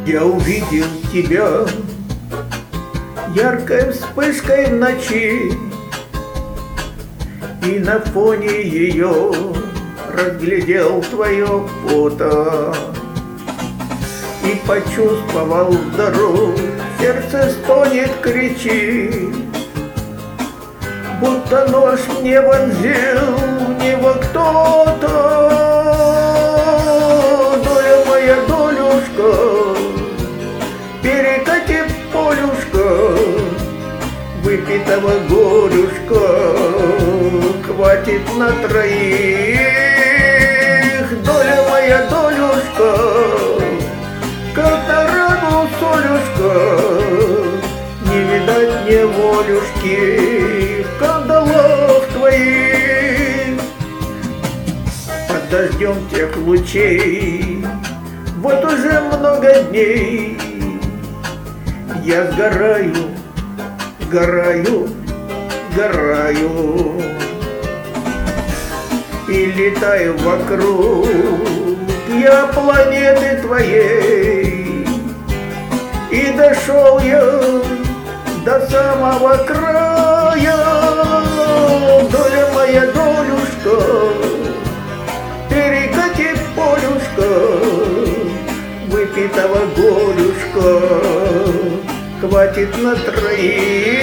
Я увидел тебя яркой вспышкой в ночи, и на фоне ее разглядел твое фото. И почувствовал вдруг, сердце стонет, кричит, будто нож мне вонзил в него кто-то. Доля моя, долюшка, перекати полюшка, выпитого горюшка хватит на троих. Доля моя, долюшка, как на рану солюшка, не видать мне волюшки в кандалах твоих. Под дождем тех лучей вот уже много дней я сгораю, сгораю, сгораю и летаю вокруг я планеты твоей. И дошел я до самого края. Доля моя, долюшка, перекати полюшка, выпитого горюшка хватит на троих.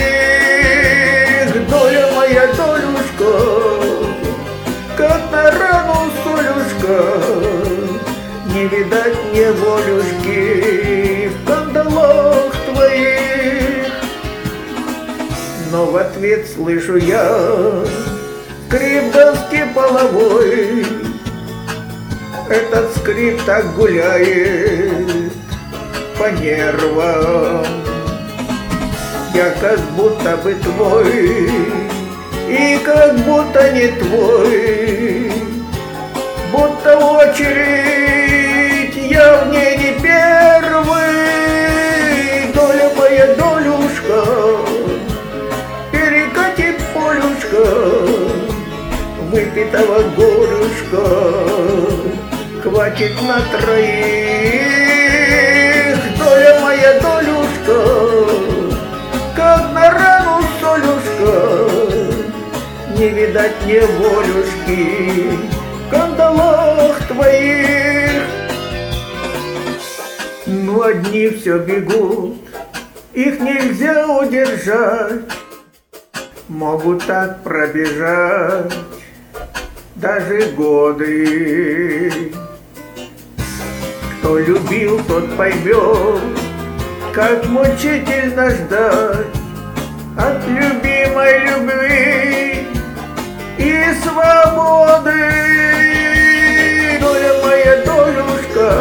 Доля моя, долюшка, как на рану солюшка, не видать мне волюшки в кандалах твоих. Но в ответ слышу я скрип доски половой. Этот скрип так гуляет по нервам. Я как будто бы твой и как будто не твой, будто очередь я в ней не первый. Доля моя, долюшка, перекати полюшка, выпитого горюшка хватит на троих. Доля моя, долюшка, как на рану солюшка, не видать мне волюшки в кандалах твоих. Ну, одни все бегут, их нельзя удержать, могут так пробежать даже годы. Кто любил, тот поймет, как мучительно ждать от любимой любви и свободы. Доля моя, долюшка,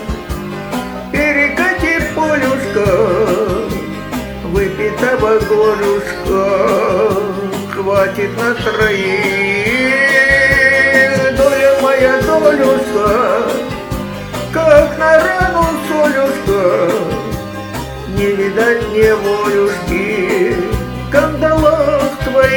перекати полюшка, выпитого горюшка хватит на троих. Доля моя, долюшка, как на рану солюшка, не видать мне волюшки в кандалах твоих.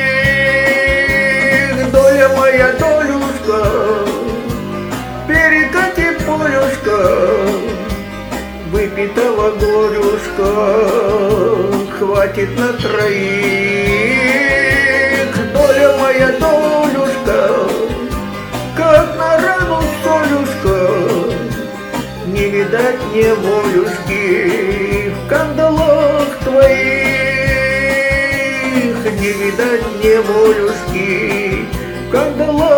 Доля моя, долюшка, перекати полюшка, выпитого горюшка хватит на троих. Доля моя, долюшка, как на рану солюшка, не видать мне волюшки в кандалах твоих. Не видать мне волюшки в кандалах